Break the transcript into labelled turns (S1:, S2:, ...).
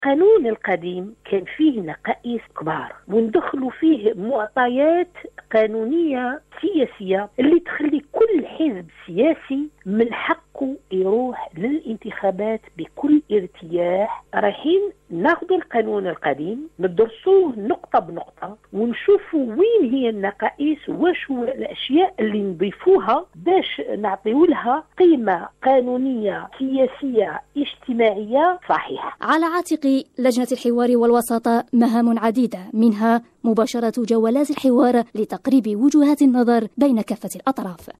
S1: القانون القديم كان فيه نقائص كبار وندخلوا فيه معطيات قانونية سياسية اللي تخلي كل حزب سياسي من حقه يروح للانتخابات بكل ارتياح. رايحين ناخذ القانون القديم ندرسوه نقطة بنقطة ونشوفوا وين هي النقائص وشو الأشياء اللي نضيفوها باش نعطيو لها قيمة قانونية سياسية اجتماعية صحيحة.
S2: على عاتق لجنة الحوار والوساطة مهام عديدة، منها مباشرة جولات الحوار لتقريب وجهات النظر بين كافة الأطراف.